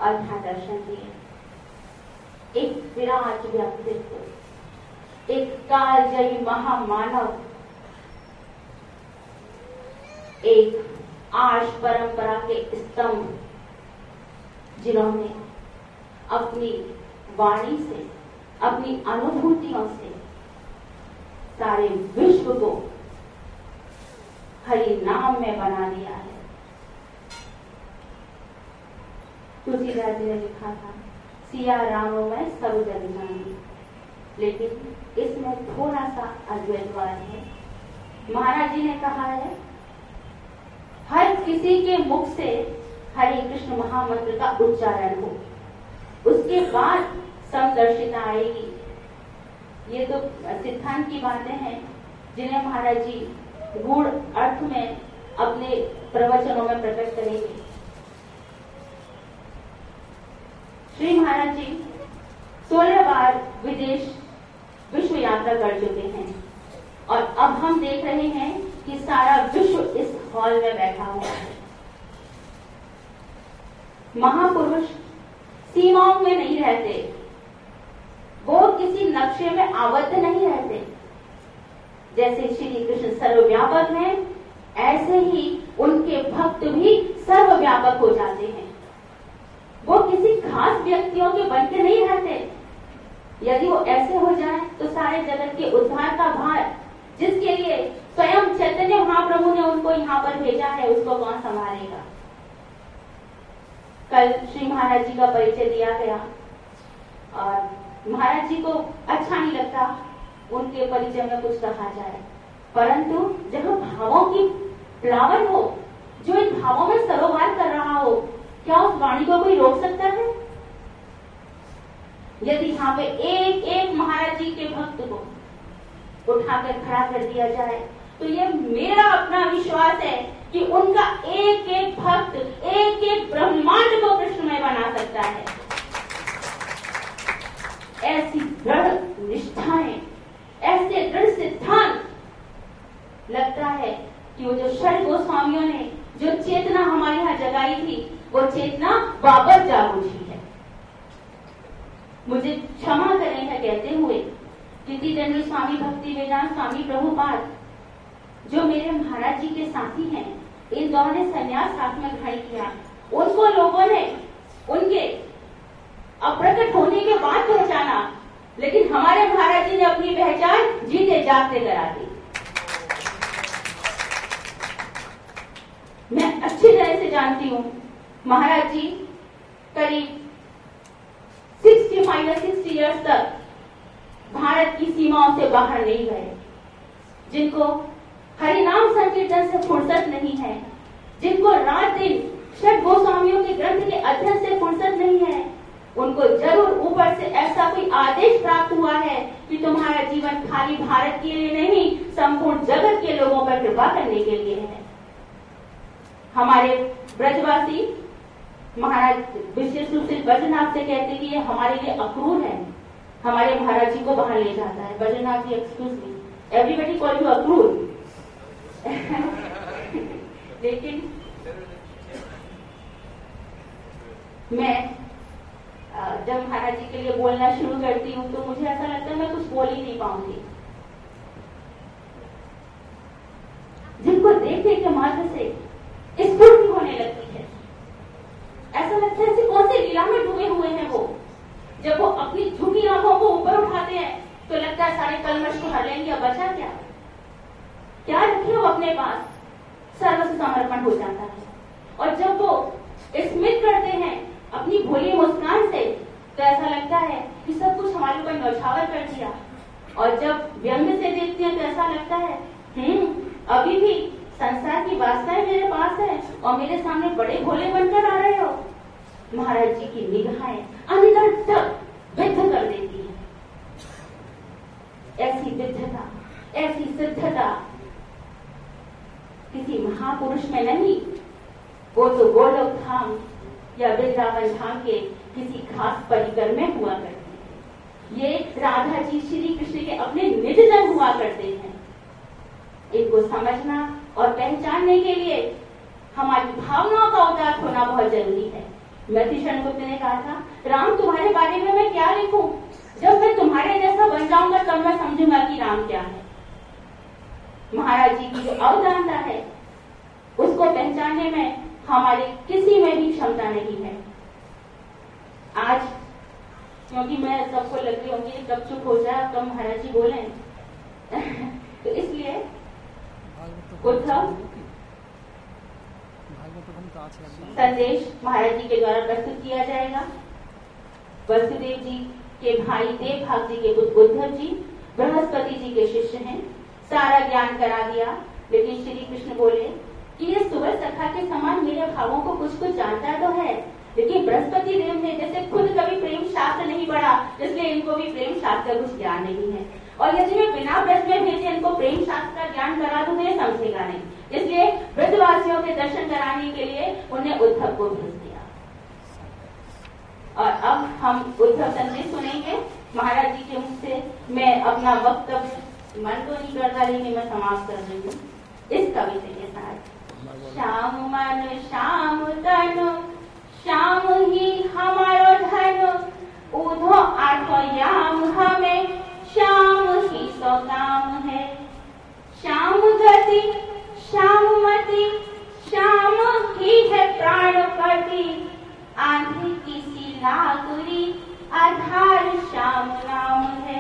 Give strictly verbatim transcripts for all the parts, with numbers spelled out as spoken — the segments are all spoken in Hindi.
और यहाँ दर्शन दिए। एक विराट व्यक्तित्व, एक कालजयी महामानव, एक आर्ष परंपरा के स्तंभ, जिन्होंने अपनी वाणी से, अपनी अनुभूतियों से सारे विश्व को हरि नाम में बना दिया है। तुलसीदास जी ने लिखा था, सिया राम में सब जग जानी, लेकिन इसमें थोड़ा सा अद्वैतवाद है। महाराज जी ने कहा है, हर किसी के मुख से हरे कृष्ण महामंत्र का उच्चारण हो, उसके बाद समदर्शिता आएगी। ये तो सिद्धांत की बातें हैं जिन्हें महाराज जी गूढ़ अर्थ में अपने प्रवचनों में प्रकट करेंगे। श्री महाराज जी सोलह बार विदेश विश्व यात्रा कर चुके हैं और अब हम देख रहे हैं कि सारा विश्व इस हॉल में बैठा हुआ है। महापुरुष सीमाओं में नहीं रहते, वो किसी नक्शे में आबद्ध नहीं रहते। जैसे श्री कृष्ण सर्वव्यापक हैं, ऐसे ही उनके भक्त भी सर्वव्यापक हो जाते हैं। वो किसी खास व्यक्तियों के बन के नहीं रहते। यदि वो ऐसे हो जाए तो सारे जगत के उद्धार का भार, जिसके लिए स्वयं चैतन्य महाप्रभु ने उनको यहाँ पर भेजा है, उसको कौन संभालेगा। कल श्री महाराज जी का परिचय दिया गया और महाराज जी को अच्छा नहीं लगता उनके परिचय में कुछ कहा जाए, परंतु जब भावों की प्लावन हो, जो इन भावों में सरोवर कर रहा हो, क्या उस वाणी को कोई रोक सकता है? यदि यहाँ पे एक एक महाराज जी के भक्त को उठाकर खड़ा कर दिया जाए तो ये मेरा अपना विश्वास है कि उनका एक एक भक्त एक एक ब्रह्मांड को कृष्णमय बना सकता है। ऐसी दृढ़ निष्ठाएं, ऐसे दृढ़ सिद्धांत, लगता है कि वो जो षड गोस्वामियों ने जो चेतना हमारे यहाँ जगाई थी, वो चेतना वापस जाग उठी है। मुझे क्षमा करें है कहते हुए कीर्तिदंडी स्वामी भक्ति वेदांत स्वामी प्रभुपाद, जो मेरे महाराज जी के साथी हैं, इन दोनों ने संन्यास साथ में ग्रहण किया। उनको लोगों ने उनके अप्रकट होने के बाद पहचाना, लेकिन हमारे महाराज जी ने अपनी पहचान जीते जागते करा दी। मैं अच्छी तरह से जानती हूँ महाराज जी करीब सिक्सटी फाइव या सिक्सटी इयर्स तक भारत की सीमाओं से बाहर नहीं गए, जिनको हरिनाम संकीर्तन से फुर्सत नहीं है, जिनको रात दिन षड गोस्वामियों के ग्रंथ के अध्ययन से फुर्सत नहीं है, उनको जरूर ऊपर से ऐसा कोई आदेश प्राप्त हुआ है कि तुम्हारा जीवन खाली भारत के लिए नहीं, संपूर्ण जगत के लोगों पर कृपा करने के लिए है। हमारे ब्रजवासी महाराज विशेष रूप से बद्रीनाथ से कहते कि ये हमारे लिए अक्रूर है, हमारे महाराज जी को बाहर ले जाता है। Badrinath ji excuse me, everybody call you Akrur. लेकिन मैं जब महाराज जी के लिए बोलना शुरू करती हूँ तो मुझे ऐसा लगता है मैं कुछ बोल ही नहीं पाऊंगी। जिनको देख देख के मार्ग से स्फूर्ति होने लगती है, ऐसा लगता है ऐसी कौन सी लीला में डूबे हुए हैं वो। जब वो अपनी झुकी आंखों को ऊपर उठाते हैं तो लगता है सारे कलमश को हर लेंगे, अब बचा क्या क्या रखे वो अपने पास, सर्वस्व समर्पण हो जाता है। और जब वो स्मित करते हैं अपनी भोली मुस्कान से तो ऐसा लगता है कि सब कुछ हमारे ऊपर न्यौछावर कर दिया। और जब व्यंग से देखते हैं तो ऐसा लगता है हम्म अभी भी संसार की वासनाएं मेरे पास है और मेरे सामने बड़े भोले बनकर आ रहे हो। महाराज जी की निगाहें अंदर तक विद्ध कर देती है। ऐसी विद्धता, ऐसी सिद्धता किसी महापुरुष में नहीं, वो तो गोलोक धाम या वृंदावन धाम के किसी खास परिकर में हुआ करती है। ये राधा जी श्री कृष्ण के अपने निज जन हुआ करते हैं। इनको समझना और पहचानने के लिए हमारी भावनाओं का उदार होना बहुत जरूरी है। मधुसूदन गुप्त ने कहा था, राम तुम्हारे बारे में मैं क्या लिखूं? जब मैं तुम्हारे जैसा बन जाऊंगा तब मैं समझूंगा कि राम क्या है। महाराज जी की जो अवदानता है उसको पहचानने में हमारे किसी में भी क्षमता नहीं है। आज क्योंकि मैं सबको लग रही होंगी कब चुप हो जाए, कब महाराज जी बोले तो इसलिए उद्धव संदेश महाराज जी के द्वारा प्रस्तुत किया जाएगा। वसुदेव जी के भाई देवभाग जी के पुत्र उद्धव जी बृहस्पति जी के शिष्य हैं। सारा ज्ञान करा दिया, लेकिन श्री कृष्ण बोले कि ये सुवर सखा के समान मेरे भावों को कुछ कुछ जानता तो है, लेकिन बृहस्पति देव ने जैसे खुद कभी प्रेम शास्त्र नहीं पढ़ा, इसलिए इनको भी प्रेम शास्त्र का कुछ ज्ञान नहीं है। और यदि मैं बिना ब्रज में भेजे इनको प्रेम शास्त्र का ज्ञान करा दूं तो ये समझेगा नहीं, इसलिए ब्रजवासियों के दर्शन कराने के लिए उन्हें उद्धव को भेज दिया। और अब हम उद्धव संदेश सुनेंगे महाराज जी के मुख से। मैं अपना वक्तव्य मन तो नहीं करता, लेकिन मैं समाप्त कर रही हूँ इस कविता के साथ। श्याम मन श्याम तन श्याम ही हमारो धन, उधो आठो याम हमें श्याम ही सो काम है। श्याम गति श्याम मति श्याम ही है प्राणपति, आंधी की सिलागुरी आधार श्याम नाम है।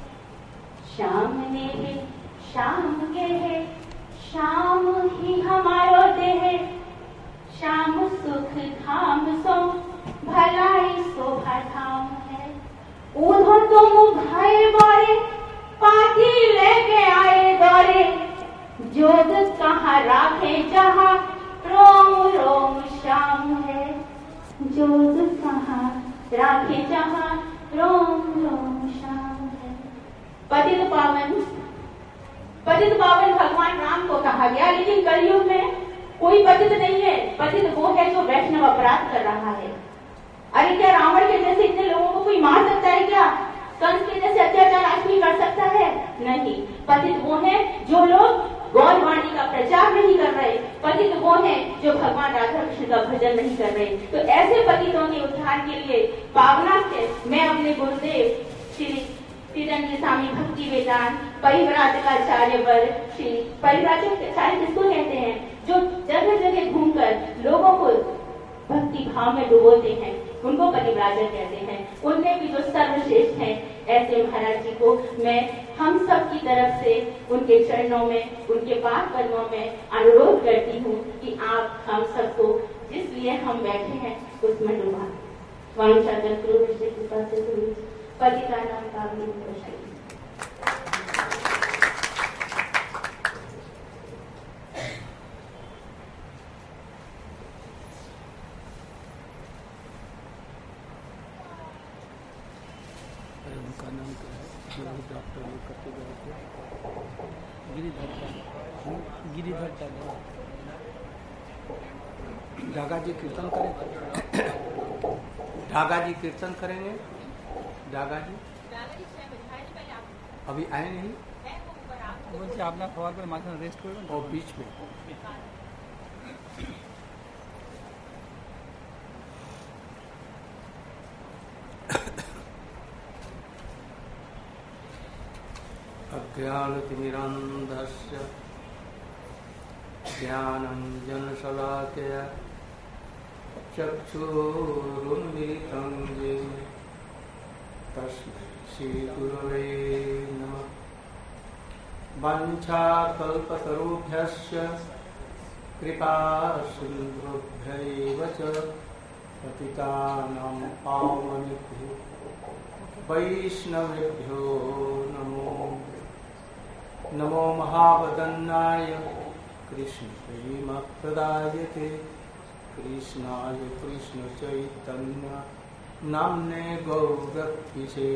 श्याम ने है श्याम के है श्याम ही हमारो देह, श्याम सुख धाम सो भलाई शोभा धाम है। उधो तुम भाई बारे पाती लेके आए दौरे, जोग कहाँ राखे जहाँ रोम रोम श्याम है। जोग कहाँ राखे जहाँ रोम रोम श्याम है। पतित पावन पतित पावन भगवान राम को कहा गया, लेकिन कलयुग में कोई पतित नहीं है। पतित वो है जो वैष्णव अपराध कर रहा है। अरे क्या रावण के जैसे इतने लोगों को कोई मार सकता है क्या? कंस के जैसे अत्याचार आदमी कर सकता है? नहीं। पतित वो है जो लोग गौर वाणी का प्रचार नहीं कर रहे। पतित वो है जो भगवान राधा कृष्ण का भजन नहीं कर रहे। तो ऐसे पतितों के उद्धार के लिए पावना से मैं अपने गुरुदेव श्री श्रीरंग स्वामी भक्ति वेदांत परिव्राजकाचार्य वर श्री परिव्राजकाचार्य किसको कहते हैं? जो जगह जगह घूमकर लोगों को भक्ति भाव में डुबोते हैं, उनको परिव्राजक कहते हैं। उनमें भी जो सर्वश्रेष्ठ हैं, ऐसे महाराज जी को मैं हम सब की तरफ से उनके चरणों में, उनके पाद पद्मों में अनुरोध करती हूँ कि आप हम सबको जिस लिए हम बैठे हैं उसमें डुबा। वांछा करो विष्णु कृपा से पतिता नाम पावनी प्रसाद। उनका नाम क्या है? डॉक्टर करते गए थे गिरिधर गिरिधर दादा। डागा जी कीर्तन करेंगे। डागा जी कीर्तन करेंगे। डागा जी अभी आए नहीं, বলছি আপনার খাওয়ার পরে মাঝে রেস্ট করবেন ও बीच में। अज्ञानतिमिरान्धस्य ज्ञानाञ्जनशलाकया चक्षुरुन्मिलितं येन तस्मै श्रीगुरवे नमः। वाञ्छाकल्पतरुभ्यश्च कृपासिन्धुभ्यैव च पतितानां पावनेभ्यो वैष्णवेभ्यो नमो नमो महावदन्नाय कृष्णप्रेमप्रदायते कृष्णाय कृष्णचैतन्य नाम्ने गौरक्षिसे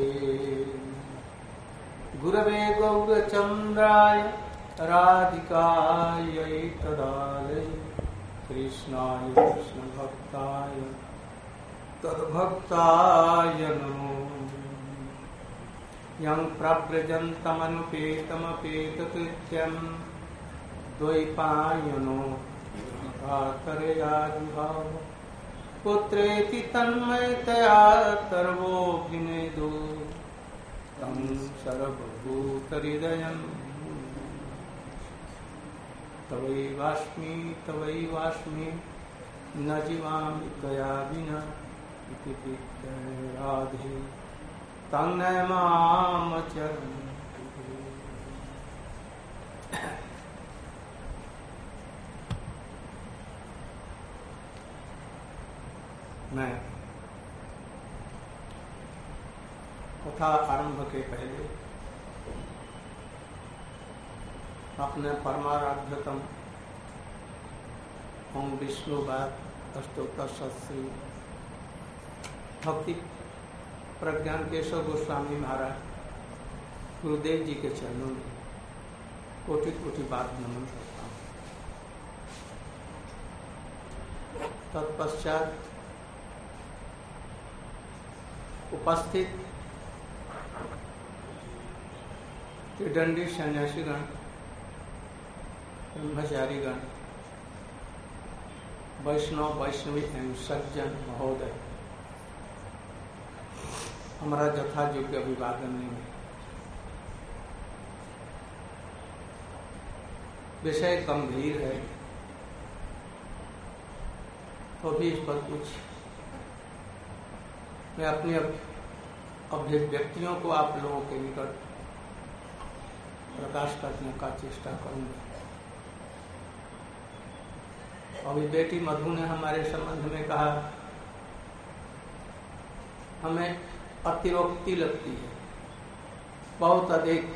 गुरवे गौरचन्द्राय राधिकायै तदालय कृष्णाय कृष्णभक्ताय तद्भक्ताय नमो। यं प्रव्रजन्तमनुपेतमपेतकृत्यं द्वैपायनो भातरयाजुभाव पुत्रेति तन्मयतया सर्वोऽभिनेदो तं सर्वभूतहृदयं तवैवास्मि तवैवास्मि न जीवामि त्वया विना इति प्रीत्या राधे तं नमामचरम्। मैं कथा आरंभ के पहले अपने परमाराध्यतम ओम विष्णुवाद अष्टोत्तर शतश्री भक्ति प्रज्ञान केशव गोस्वामी महाराज गुरुदेव जी के चरणों में कोटि कोटि बात नमन करता हूँ। तत्पश्चात उपस्थित त्रिदंडी सन्यासीगण, ब्रह्मचारीगण, वैष्णव वैष्णवी एवं सज्जन महोदय, हमारा यथा योग्य अभिवादन नहीं। विषय गंभीर है तो भी इस पर कुछ मैं अपनी अभिव्यक्तियों को आप लोगों के निकट प्रकाश करने का चेष्टा करूंगा। अभी बेटी मधु ने हमारे संबंध में कहा हमें अतिरोक्ति लगती है, बहुत अधिक,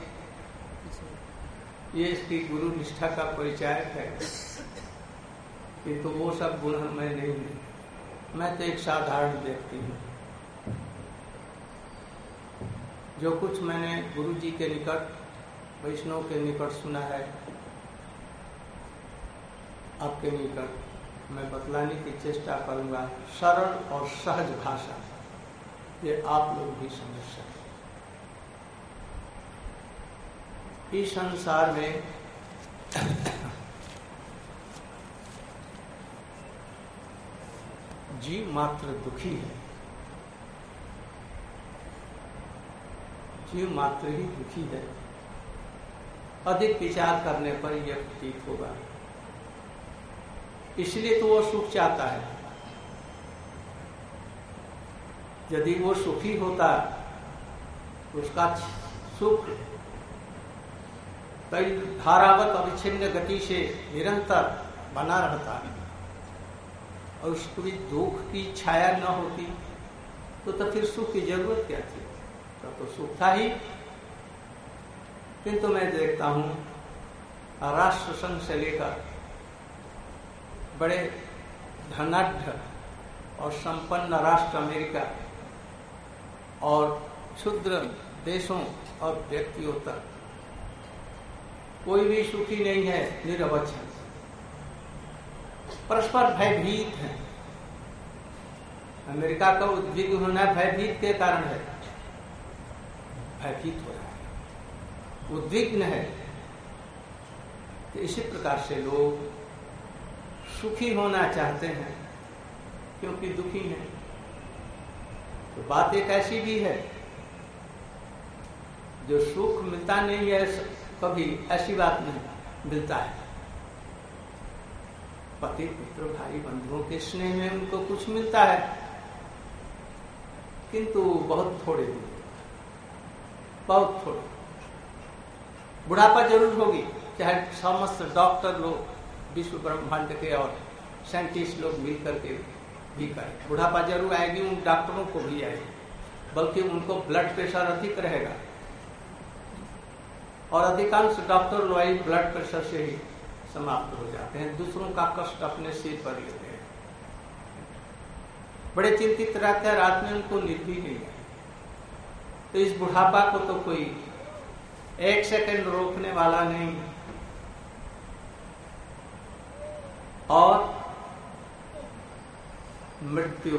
ये इसकी गुरु निष्ठा का परिचय है, किंतु वो सब गुण मैं नहीं हूं। मैं तो एक साधारण व्यक्ति हूं। जो कुछ मैंने गुरु जी के निकट, वैष्णव के निकट सुना है, आपके निकट मैं बतलाने की चेष्टा करूंगा, सरल और सहज भाषा, ये आप लोग भी समझ सकें। इस संसार में जीव मात्र दुखी है, जीव मात्र ही दुखी है। अधिक विचार करने पर यह प्रतीत होगा। इसलिए तो वो सुख चाहता है। यदि वो सुखी होता तो उसका सुख कई धारावत अविच्छिन्न गति से निरंतर बना रहता और उसको भी दुख की छाया न होती तो तो फिर सुख की जरूरत क्या थी? तो, तो सुख था ही। किंतु मैं देखता हूं राष्ट्र संघ से लेकर बड़े धनाढ्य और संपन्न राष्ट्र अमेरिका और क्षुद्र देशों और व्यक्तियों तक कोई भी सुखी नहीं है, निरवच्छिन्न, परस्पर भयभीत है। अमेरिका का उद्विग्न होना भयभीत के कारण है, भयभीत हो रहा है, उद्विग्न है। तो इसी प्रकार से लोग सुखी होना चाहते हैं क्योंकि दुखी हैं। तो बात एक ऐसी भी है, जो सुख मिलता नहीं है कभी, ऐसी बात नहीं, मिलता है। पति पुत्र भाई बंधुओं के स्नेह में उनको कुछ मिलता है, किंतु बहुत थोड़े दिन, बहुत थोड़े। बुढ़ापा जरूर होगी, चाहे समस्त डॉक्टर लोग विश्व ब्रह्मांड के और साइंटिस्ट लोग मिल करके भी करें, बुढ़ापा जरूर आएगी। उन डॉक्टरों को भी आएगी, बल्कि उनको ब्लड प्रेशर अधिक रहेगा और अधिकांश डॉक्टर लोग ब्लड प्रेशर से ही समाप्त हो जाते हैं, दूसरों का कष्ट अपने सिर पर लेते हैं, बड़े चिंतित रहते हैं, रात में उनको नींद भी नहीं है। तो इस बुढ़ापा को तो कोई एक सेकंड रोकने वाला नहीं, और मृत्यु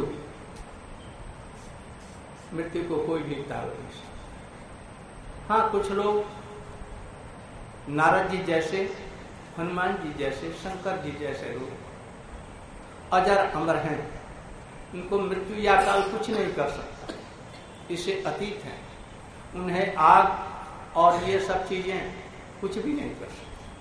मृत्यु को कोई भी टाल नहीं सकता। हाँ, कुछ लोग नारद जी जैसे, हनुमान जी जैसे, शंकर जी जैसे लोग अजर अमर हैं, उनको मृत्यु या काल कुछ नहीं कर सकता, इसे अतीत है। उन्हें आग और ये सब चीजें कुछ भी नहीं कर सकती।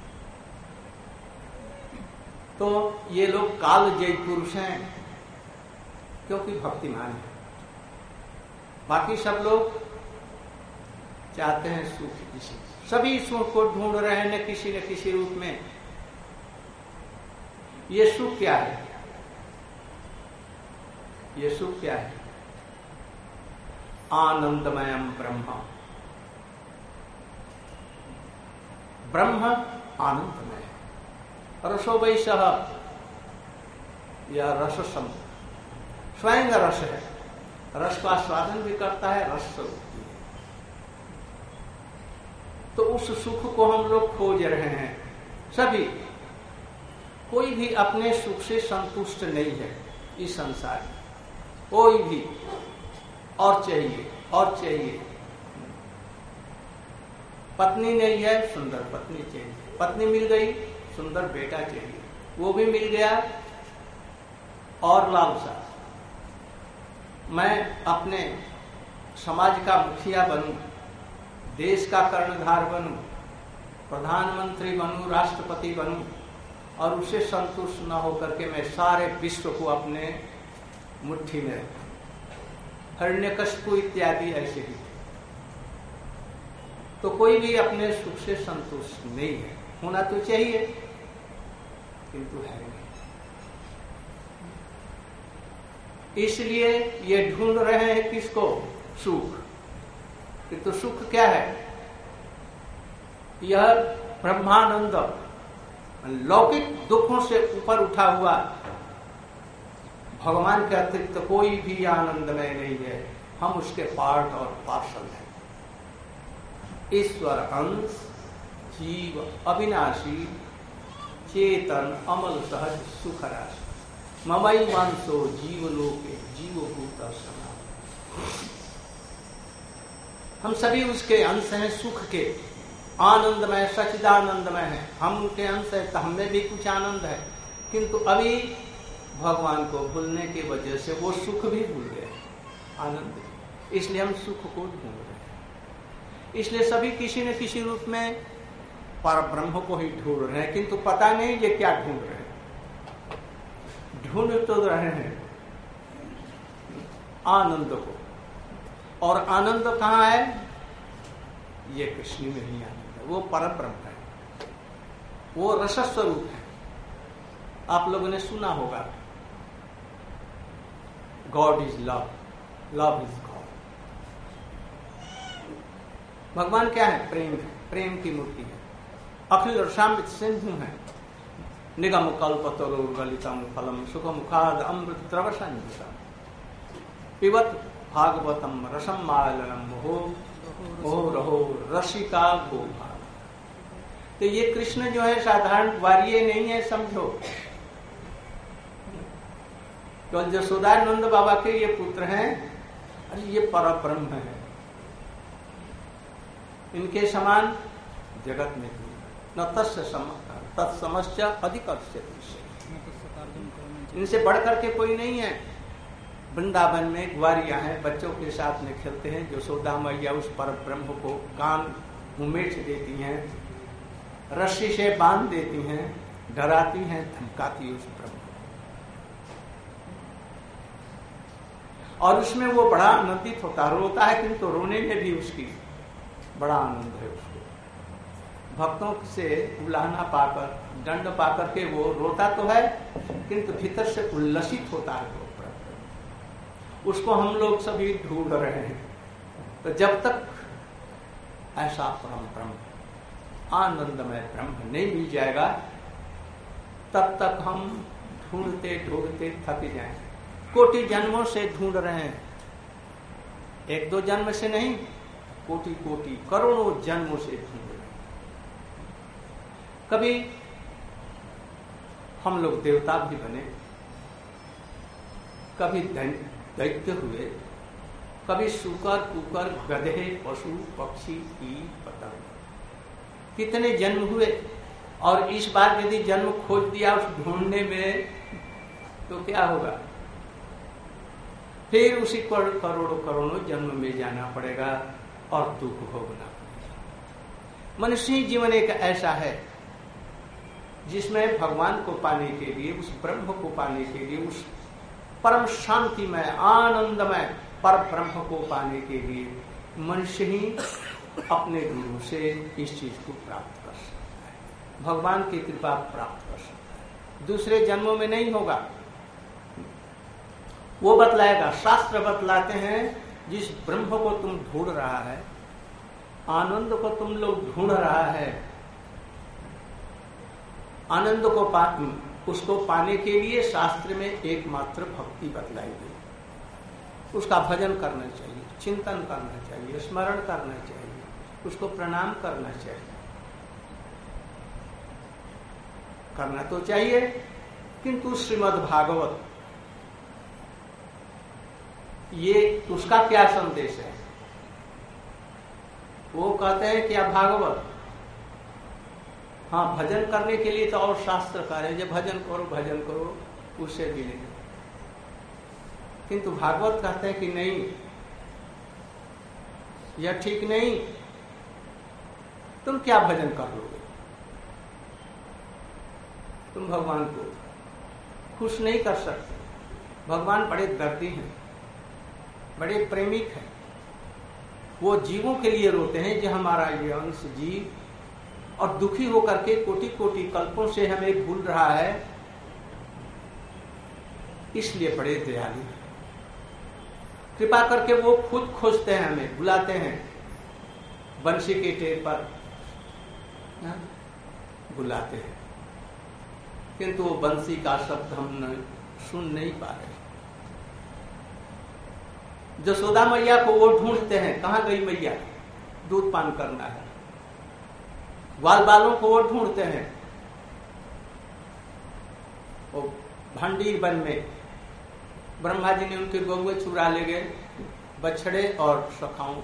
तो ये लोग काल जयी पुरुष हैं क्योंकि भक्तिमान है। बाकी सब लोग चाहते हैं सुख, किसी सभी सुख को ढूंढ रहे हैं न किसी न किसी रूप में। ये सुख क्या है? ये सुख क्या है? आनंदमयम ब्रह्म। ब्रह्म आनंदमय है। रसो वै सह, यह रस सम स्वयं रस है, रस का स्वादन भी करता है, रस स्वरूप है। तो उस सुख को हम लोग खोज रहे हैं सभी। कोई भी अपने सुख से संतुष्ट नहीं है इस संसार में, कोई भी। और चाहिए और चाहिए। पत्नी नहीं है, सुंदर पत्नी चाहिए। पत्नी मिल गई, सुंदर बेटा चाहिए, वो भी मिल गया। और लालसा, मैं अपने समाज का मुखिया बनूं, देश का कर्णधार बनूं, प्रधानमंत्री बनूं, राष्ट्रपति बनूं, और उससे संतुष्ट न होकर के मैं सारे विश्व को अपने मुट्ठी में रखूं। हिरण्यकशिपु इत्यादि ऐसे ही। तो कोई भी अपने सुख से संतुष्ट नहीं है। होना तो चाहिए किंतु है नहीं। इसलिए ये ढूंढ रहे हैं किसको? सुख। किंतु सुख क्या है? यह ब्रह्मानंद, लौकिक दुखों से ऊपर उठा हुआ भगवान के अतिरिक्त तो कोई भी आनंदमय नहीं है। हम उसके पार्ट और पार्षद हैं। ईश्वर अंश, जीव अविनाशी, चेतन अमल सहज सुख राशि, ममई मानसो जीवलोके जीवभूत सना। हम सभी उसके अंश हैं, सुख के, आनंदमय सच्चिदानंदमय है। हम उनके अंश है तो हमें भी कुछ आनंद है। किंतु अभी भगवान को भूलने की वजह से वो सुख भी भूल गए, आनंद। इसलिए हम सुख को ढूंढ रहे हैं। इसलिए सभी किसी न किसी रूप में पर ब्रह्म को ही ढूंढ रहे हैं, किंतु पता नहीं ये क्या ढूंढ रहे हैं। ढूंढ तो रहे हैं आनंद को। और आनंद कहाँ है? ये कृष्ण में ही आनंद है। वो पर ब्रह्म है, वो रस स्वरूप है। आप लोगों ने सुना होगा, God is love, love is God. भगवान क्या है? प्रेम है, प्रेम की मूर्ति है। अखिल रसामृत सिंधु है। निगम कल्पतरो गलितम फलम सुख मुखाद अमृत द्रवसंयुतम पिबत भागवतम रसम मालनम हो हो रहो रसिका गोभाग। तो ये कृष्ण जो है साधारण वार्य नहीं है, समझो। तो जसोदानंद बाबा के ये पुत्र हैं, अरे ये परब्रह्म है। इनके समान जगत में न तस्य तत्समश्च अधिकर्ष्यति। इनसे बढ़कर के कोई नहीं है। वृंदावन में ग्वारियां हैं, बच्चों के साथ में खेलते हैं। यशोदा मैया उस परब्रह्म को कान मुमेट देती हैं, रस्सी से बांध देती हैं, डराती हैं, धमकाती उस ब्रह्म। और उसमें वो बड़ा आनंदित होता, रोता है किंतु रोने में भी उसकी बड़ा आनंद है। उसको भक्तों से उलाहना पाकर, दंड पाकर के वो रोता तो है किंतु भीतर से उल्लसित होता है वो ब्रह्म। उसको हम लोग सभी ढूंढ रहे हैं। तो जब तक ऐसा परम ब्रह्म, आनंदमय ब्रह्म नहीं मिल जाएगा, तब तक हम ढूंढते ढूंढते थक जाएंगे। कोटि जन्मों से ढूंढ रहे हैं, एक दो जन्म से नहीं, कोटि कोटि करोड़ों जन्मों से ढूंढ रहे हैं। कभी हम लोग देवता भी बने, कभी दैत्य हुए, कभी सूकर कुकर गधे पशु पक्षी कीट पतंग, कितने जन्म हुए। और इस बार यदि जन्म खोज दिया उस ढूंढने में तो क्या होगा? फिर उसी करोड़ों करोड़ों जन्म में जाना पड़ेगा और दुख भोगना पड़ेगा। मनुष्य जीवन एक ऐसा है जिसमें भगवान को पाने के लिए, उस ब्रह्म को पाने के लिए, उस परम शांतिमय आनंदमय पर ब्रह्म को पाने के लिए मनुष्य ही अपने गुरु से इस चीज को प्राप्त कर सकता है, भगवान की कृपा प्राप्त कर सकता है। दूसरे जन्मों में नहीं होगा। वो बतलाएगा, शास्त्र बतलाते हैं जिस ब्रह्म को तुम ढूंढ रहा है, आनंद को तुम लोग ढूंढ रहा है, आनंद को पा उसको पाने के लिए शास्त्र में एकमात्र भक्ति बतलाई गई। उसका भजन करना चाहिए, चिंतन करना चाहिए, स्मरण करना चाहिए, उसको प्रणाम करना चाहिए। करना तो चाहिए, किंतु श्रीमद् भागवत ये उसका क्या संदेश है? वो कहते हैं कि आप भागवत, हाँ भजन करने के लिए तो और शास्त्र कार्य, जब भजन करो भजन करो उससे मिलेगा। किंतु भागवत कहते हैं कि नहीं, यह ठीक नहीं, तुम क्या भजन कर लोगे? तुम भगवान को खुश नहीं कर सकते। भगवान बड़े दर्दी हैं, बड़े प्रेमिक हैं। वो जीवों के लिए रोते हैं जो हमारा ये अंश जीव और दुखी होकर के कोटि कोटि कल्पों से हमें भूल रहा है, इसलिए बड़े दयालु हैं। कृपा करके वो खुद खोजते हैं, हमें बुलाते हैं, बंसी के टेर पर बुलाते हैं, किंतु वो बंसी का शब्द हम सुन नहीं पा रहे। जसोदा मैया को वो ढूंढते हैं, कहाँ गई मैया, दूध पान करना है। ग्वाल बालों को वो ढूंढते हैं, वो भांडीर वन में ब्रह्मा जी ने उनके गौवे चुरा ले गए, बछड़े और सखाओं,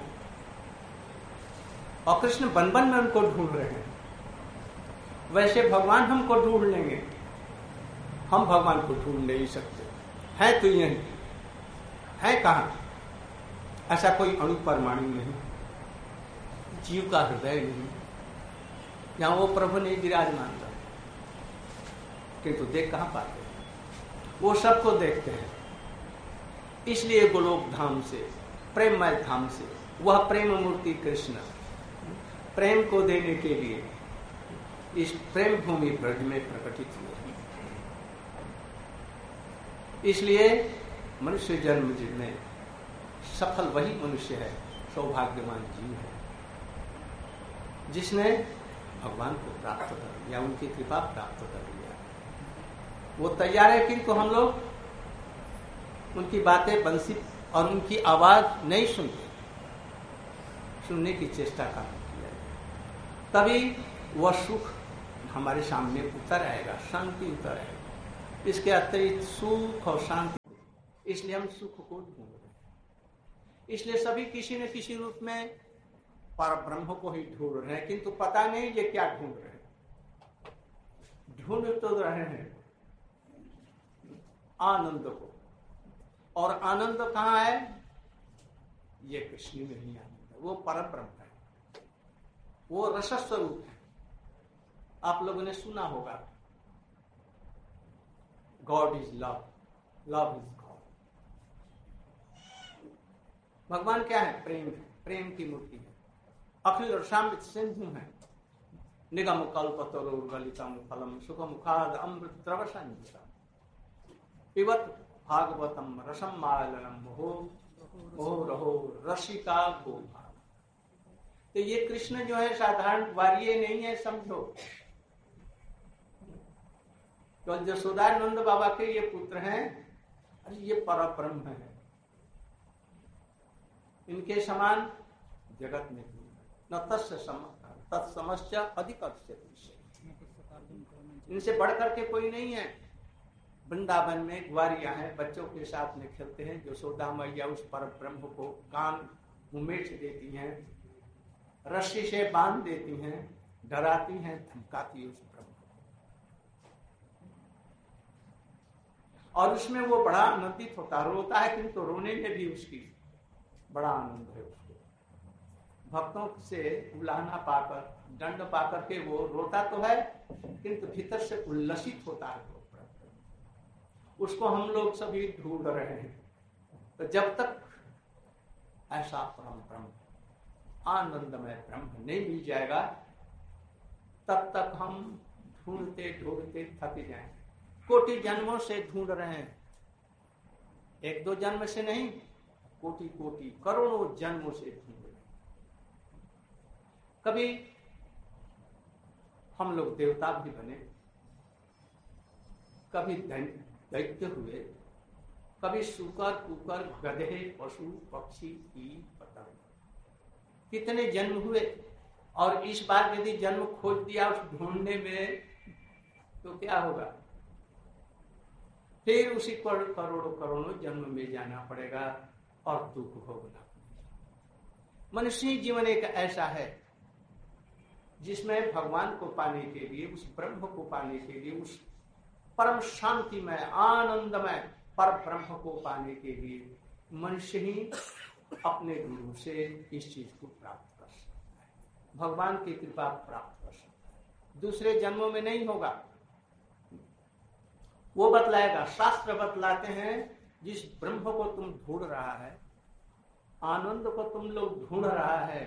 और कृष्ण वन वन में उनको ढूंढ रहे हैं। वैसे भगवान हमको ढूंढ लेंगे, हम भगवान को ढूंढ नहीं सकते। है तो यही है, कहाँ? ऐसा कोई अणु परमाणु नहीं, जीव का हृदय नहीं, जहां वो प्रभु नहीं विराजमान था। किंतु देख कहां पाते, वो सबको देखते हैं। इसलिए गोलोक धाम से, प्रेममय धाम से, वह प्रेम मूर्ति कृष्ण प्रेम को देने के लिए इस प्रेम भूमि ब्रज में प्रकटित हुए। इसलिए मनुष्य जन्म में सफल वही मनुष्य है, सौभाग्यवान जीव है, जिसने भगवान को प्राप्त कर लिया, उनकी कृपा प्राप्त कर लिया। वो तैयार है, किंतु हम लोग उनकी बातें बंसी और उनकी आवाज नहीं सुनते, सुनने की चेष्टा करते, तभी वह सुख हमारे सामने उतर आएगा, शांति उतर आएगी। इसके अतिरिक्त सुख और शांति, इसलिए हम सुख को ढूंढ रहे हैं। इसलिए सभी किसी न किसी रूप में पर ब्रह्म को ही ढूंढ रहे हैं, किंतु पता नहीं ये क्या ढूंढ रहे हैं। ढूंढ तो रहे हैं आनंद को, और आनंद कहाँ है? ये कृष्ण में ही आनंद है, वो पर ब्रह्म है, वो रस स्वरूप है। आप लोगों ने सुना होगा, God is love, love is God. भगवान क्या है? प्रेम है, प्रेम की मूर्ति है। अखिल रसामृत सिंधु है, निगम कल्पतरुर्गलितम फलम सुखम खाद अमृत द्रवसंयुतम पिबत भागवतम रसम मालनम मुहो मुहो रहो रसिका गोभाग। तो ये कृष्ण जो है साधारण वार्य नहीं है, समझो। तो जसोदानंद बाबा के ये पुत्र हैं, अरे ये परब्रह्म है, इनके समान जगत में न तस्य तत्समश्च अधिकर्ष्यति, इनसे बढ़ करके कोई नहीं है। वृंदावन में ग्वारियां हैं, बच्चों के साथ में खेलते हैं। यशोदा मैया उस पर ब्रह्म को कान उमेट देती हैं, रस्सी से बांध देती हैं, डराती हैं, धमकाती उस ब्रह्म को। और उसमें वो बड़ा आनंदित होता, रोता है किंतु तो रोने में भी उसकी बड़ा आनंद है। उसको भक्तों से उलाहना पाकर, दंड पाकर के वो रोता तो है किंतु भीतर से उल्लसित होता है। उसको हम लोग सभी ढूंढ रहे हैं। तो जब तक ऐसा परम ब्रह्म, आनंदमय ब्रह्म नहीं मिल जाएगा, तब तक हम ढूंढते ढूंढते थक जाएंगे। कोटि जन्मों से ढूंढ रहे हैं, एक दो जन्म से नहीं, कोटि कोटि करोड़ों जन्मों से ढूंढ रहे हैं। कभी हम लोग देवता भी बने, कभी दैत्य हुए, कभी शुकर कुकर गधे पशु पक्षी कीट पतंग, कितने जन्म हुए। और इस बार यदि जन्म खोज दिया उस ढूंढने में तो क्या होगा? फिर उसी करोड़ों करोड़ों जन्म में जाना पड़ेगा और दुख भोगना पड़ेगा। मनुष्य जीवन एक ऐसा है जिसमें भगवान को पाने के लिए, उस ब्रह्म को पाने के लिए, उस परम शांतिमय आनंदमय पर ब्रह्म को पाने के लिए मनुष्य ही अपने गुरु से इस चीज को प्राप्त कर सकता है, भगवान की कृपा प्राप्त कर सकता है। दूसरे जन्मों में नहीं होगा। वो बतलाएगा, शास्त्र बतलाते हैं, जिस ब्रह्म को तुम ढूंढ रहा है, आनंद को तुम लोग ढूंढ रहा है,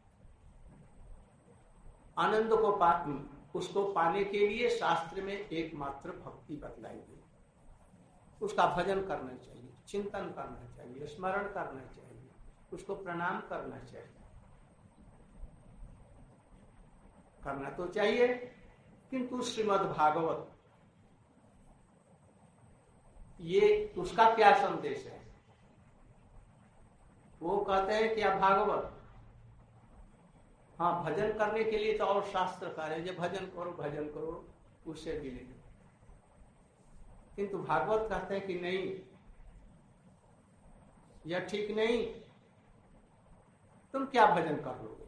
आनंद को पा उसको पाने के लिए शास्त्र में एकमात्र भक्ति बतलाई गई। उसका भजन करना चाहिए, चिंतन करना चाहिए, स्मरण करना चाहिए, उसको प्रणाम करना चाहिए। करना तो चाहिए, किंतु श्रीमद् भागवत ये उसका क्या संदेश है? वो कहते हैं कि आप भागवत, हाँ भजन करने के लिए तो और शास्त्र कार्य, जब भजन करो भजन करो उससे भी नहीं। किंतु भागवत कहते हैं कि नहीं, यह ठीक नहीं, तुम क्या भजन कर लोगे?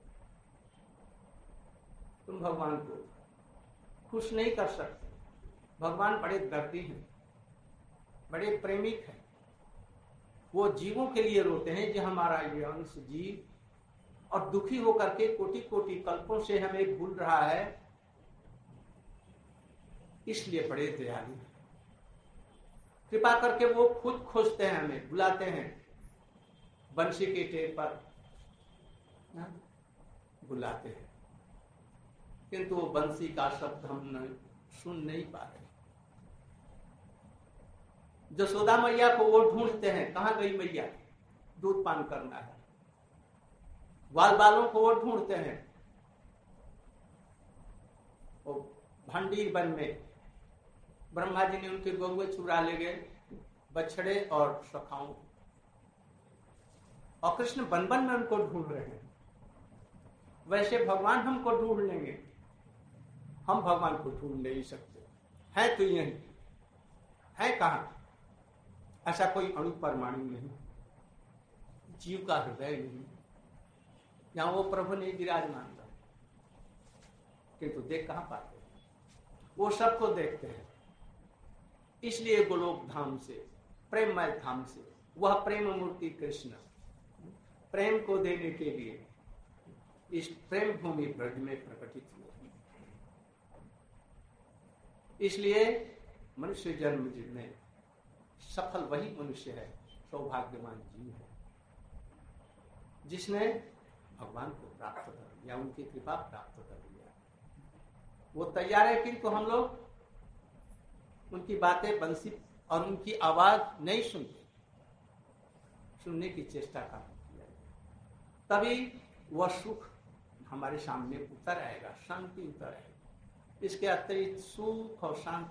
तुम भगवान को खुश नहीं कर सकते। भगवान बड़े दर्दी हैं, बड़े प्रेमिक हैं। वो जीवों के लिए रोते हैं, जो हमारा ये अंश जीव और दुखी होकर के कोटि कोटि कल्पों से हमें भूल रहा है, इसलिए बड़े दयालु हैं। कृपा करके वो खुद खोजते हैं, हमें बुलाते हैं, बंसी के टेर पर बुलाते हैं, किंतु वो बंसी का शब्द हम न, सुन नहीं पा रहे। जसोदा मैया को वो ढूंढते हैं, कहां गई मैया, दूध पान करना है। ग्वाल बालों को वो ढूंढते हैं, वो भंडीर वन में ब्रह्मा जी ने उनके गौवे चुरा ले गए, बछड़े और सखाओं, और कृष्ण वन वन में उनको ढूंढ रहे हैं। वैसे भगवान हमको ढूंढ लेंगे, हम भगवान को ढूंढ नहीं सकते। है तो यही है, कहां? ऐसा कोई अणु परमाणु नहीं, जीव का हृदय नहीं जहां वो प्रभु नहीं विराजमान था, किंतु देख कहां पाते? वो सबको देखते हैं। इसलिए गोलोक धाम से, प्रेममय धाम से, वह प्रेम मूर्ति कृष्ण प्रेम को देने के लिए इस प्रेम भूमि ब्रज में प्रकटित हुए। इसलिए मनुष्य जन्म में सफल वही मनुष्य है, सौभाग्यवान जीव है, जिसने भगवान को प्राप्त कर लिया, उनकी कृपा प्राप्त कर लिया। वो तैयार है, किंतु हम लोग उनकी बातें बंसी और उनकी आवाज नहीं सुनते, सुनने की चेष्टा करते हैं, तभी वह सुख हमारे सामने उतर आएगा, शांति उतर आएगी। इसके अतिरिक्त सुख और शांति